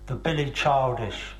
The Billy Childish.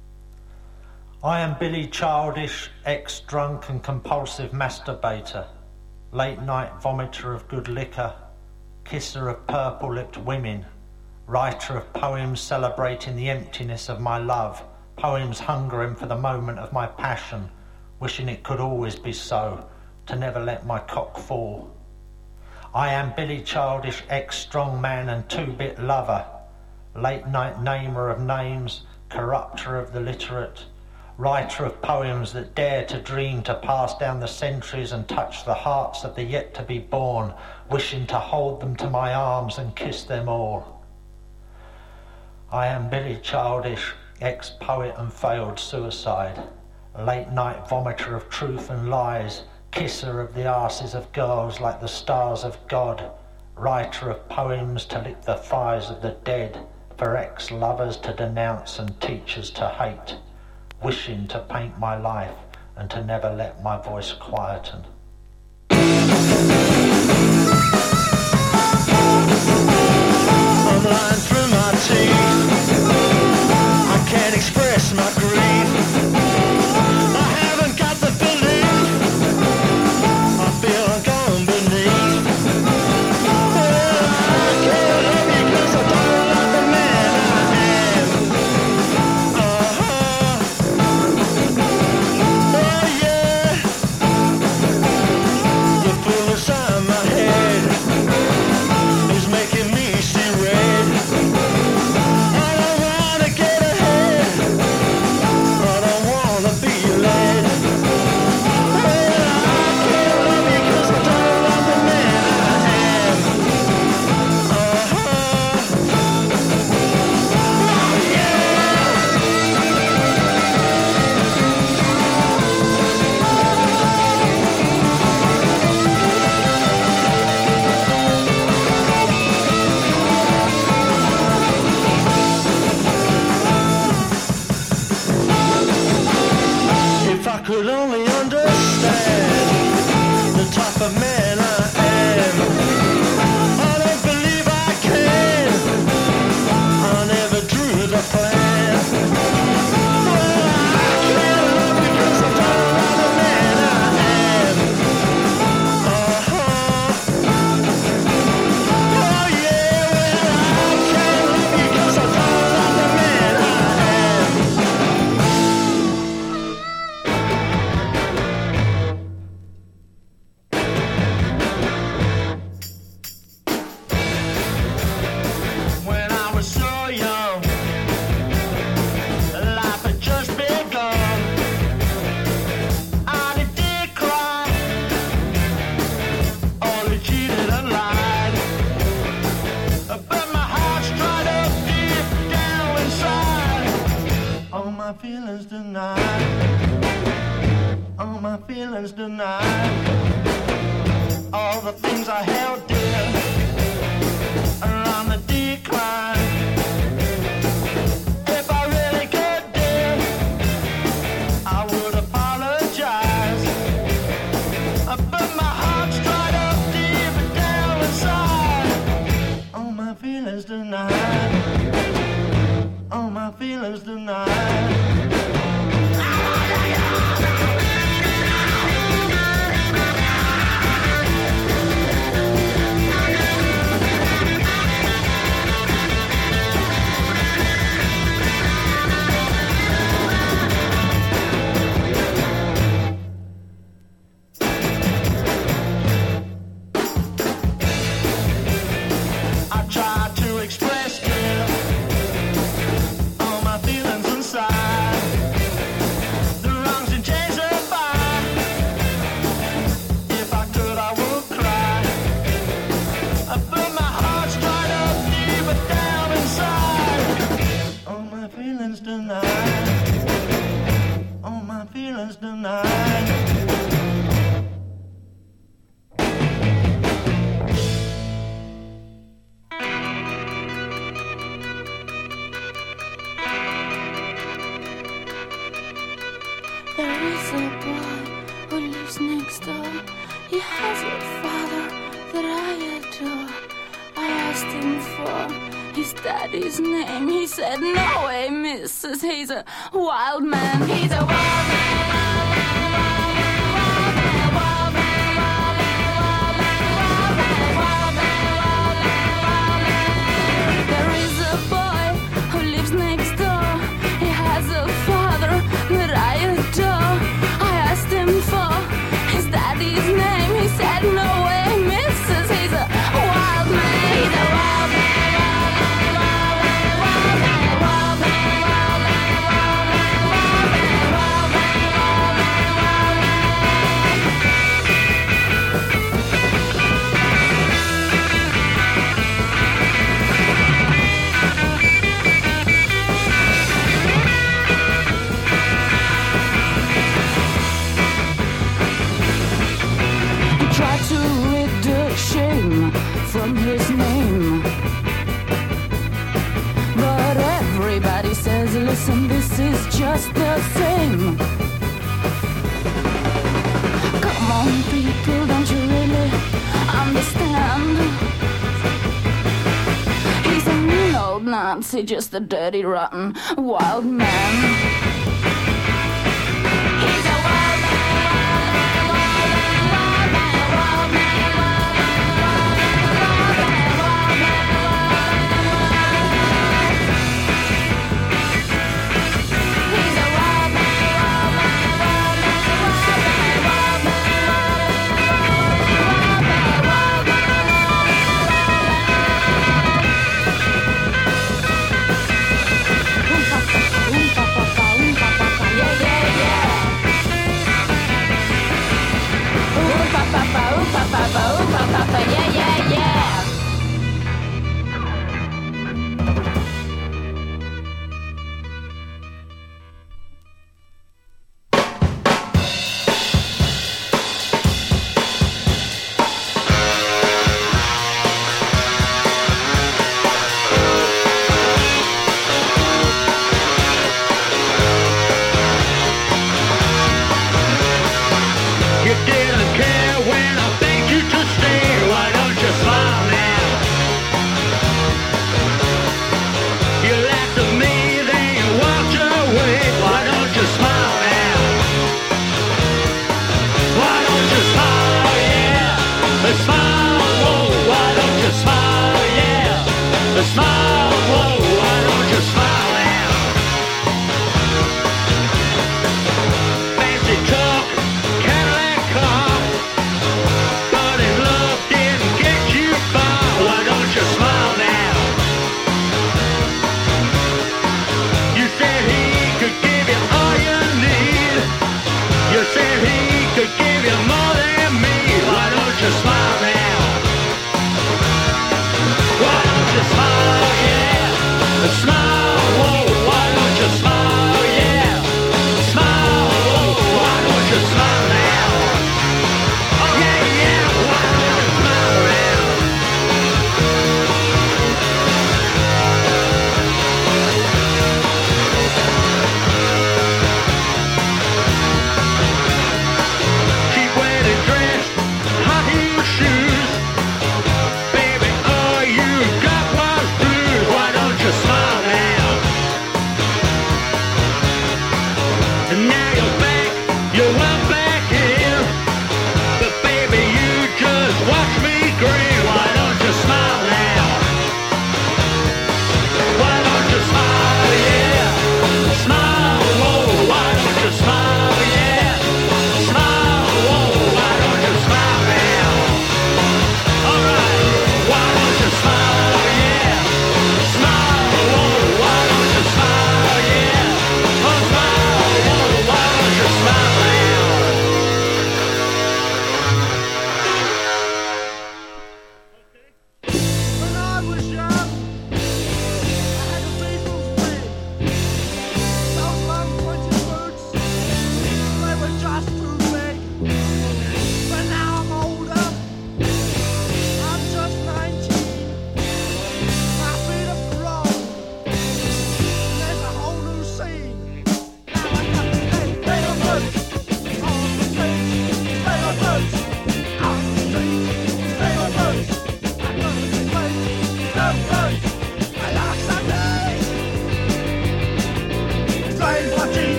I am Billy Childish, ex-drunk and compulsive masturbator, late-night vomiter of good liquor, kisser of purple-lipped women, writer of poems celebrating the emptiness of my love, poems hungering for the moment of my passion, wishing it could always be so, to never let my cock fall. I am Billy Childish, ex-strongman and two-bit lover, late-night namer of names, corrupter of the literate, writer of poems that dare to dream to pass down the centuries and touch the hearts of the yet-to-be born, wishing to hold them to my arms and kiss them all. I am Billy Childish, ex-poet and failed suicide, late-night vomiter of truth and lies, kisser of the arses of girls like the stars of God, writer of poems to lick the thighs of the dead, for ex-lovers to denounce and teachers to hate, wishing to paint my life and to never let my voice quieten. I'm lying through my teeth, I can't express my grief, I haven't got the belief, I feel I'm going beneath. I can't love you 'cause I don't love the man I am. Oh yeah, the fool inside my head is making me see red. I don't wanna get ahead, I don't wanna be led. I can't love you 'cause I don't love the man I am. If I could only understand the type of man I am, I don't believe I can. I never drew the plan. Well, I can't love you 'cause I don't love the man I am. Oh yeah, well, I can't love you 'cause I don't love the man I am. When I was so young, life had just begun. I did cry, only cheated and lied. But my heart's dried up deep down inside. All my feelings denied, all my feelings denied. All the things I held dear are on the decline. If I really could dear, I would apologize. But my heart's dried up deep down inside. All my feelings denied, all my feelings denied. I tried to express all my feelings inside. The wrongs and change are fine. If I could, I would cry. But my heart's dried up deep down inside. All my feelings denied, all my feelings denied. There is a boy who lives next door. He has a father that I adore. I asked him for his daddy's name. He said, no way, missus, he's a wild man. He's a wild man. There is a boy who lives next door. He has a father that I adore. I asked him for his daddy's name. He said, no way, missus, he's a wild man. He's a wild man. Try to rid the shame from his name, but everybody says, listen, this is just the same. Come on, people, don't you really understand? He's a mean old Nazi, just a dirty, rotten, wild man. Yeah, yeah, yeah. You didn't care when I begged you to stay. Why don't you smile now? You laughed at me, then you walked away. Why don't you smile now? Why don't you smile, yeah? Smile, whoa, why don't you smile, yeah? Smile, whoa, why don't you smile now? Fancy talk, Cadillac car, but in love didn't get you far. Why don't you smile now? You said he could give you all you need. You said he could give you more than me. Why don't you smile now? Why don't you smile?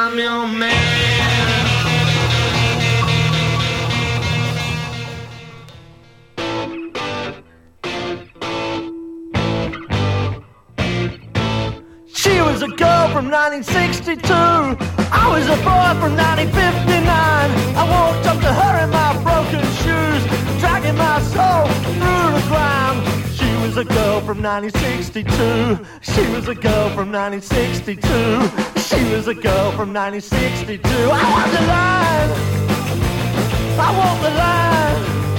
I'm your man. She was a girl from 1962. I was a boy from 1959. I walked up to her in my broken shoes, dragging my soul through the ground. She was a girl from 1962. She was a girl from 1962. She was a girl from 1962. I walked the line. I walked the line.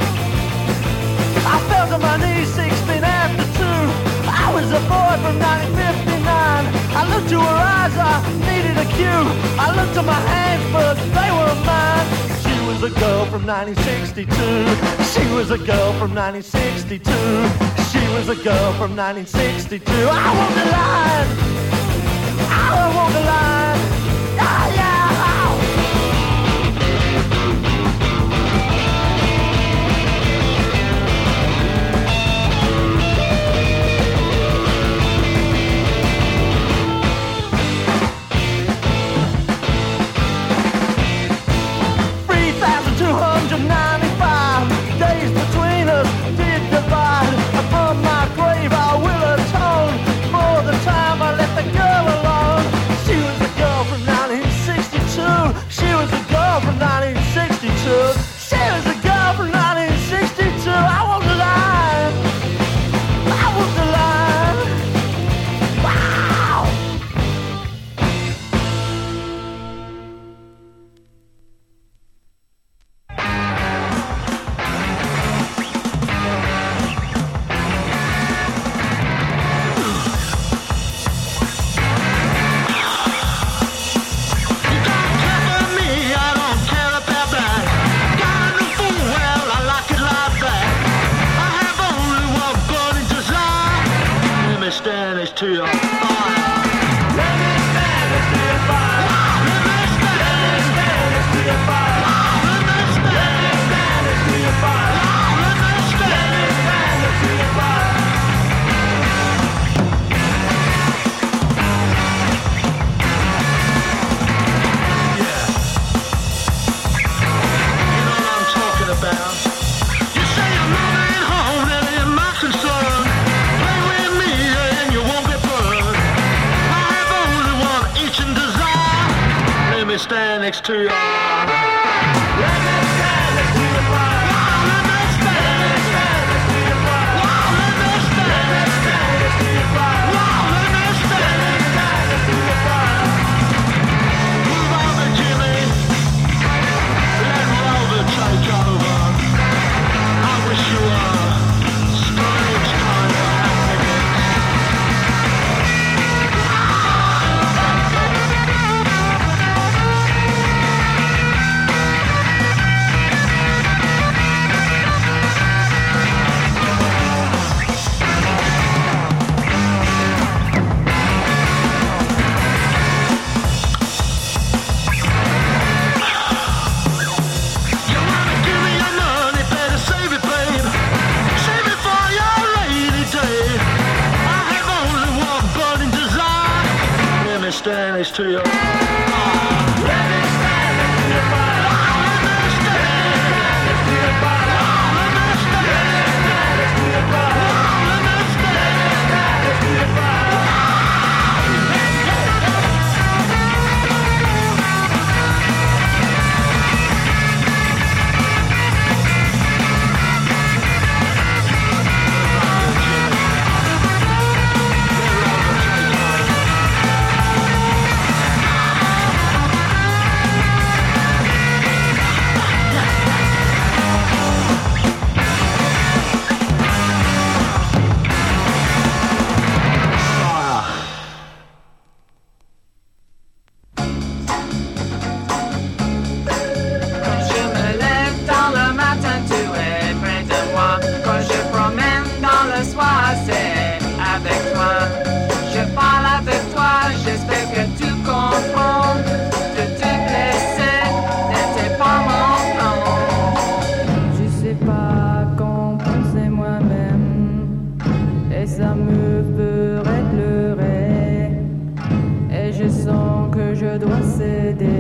I fell to my knees 16 after 2. I was a boy from 1959. I looked to her eyes, I needed a cue. I looked at my hands, but they were mine. She was a girl from 1962. She was a girl from 1962. She was a girl from 1962. I walked the line. I walked the line. Yeah, yeah. Days between us did divide. From my grave I will atone for the time I left the girl alone. She was a girl from 1962. She was a girl from 1962. She was a girl from 1962. I walked the line. I walked the line. Wow. To your fire. Let me stand next to your fire. Let me stand next to your fire. Let me stand next to your fire. Let me stand next to your fire. Yeah. You know what I'm talking about. You say you're moving home, that ain't my concern. Play with me and you won't get burned. I have only one itch and desire. Let me stand next to you. Let me stand next to your fire. Let me stand next to your fire. Let me stand next to your fire. Let me stand next to your fire. Move over, Jimmy. Let Rover take over. I wish you a strange kind of happiness. You wanna give me your money, better save it, babe. Save it for your rainy day. I have only one burning desire. Let me stand next to you. Let me stand next to your fire. Let me stand next to your fire. Let me stand next to your fire. Let me stand next to your fire. je dois céder.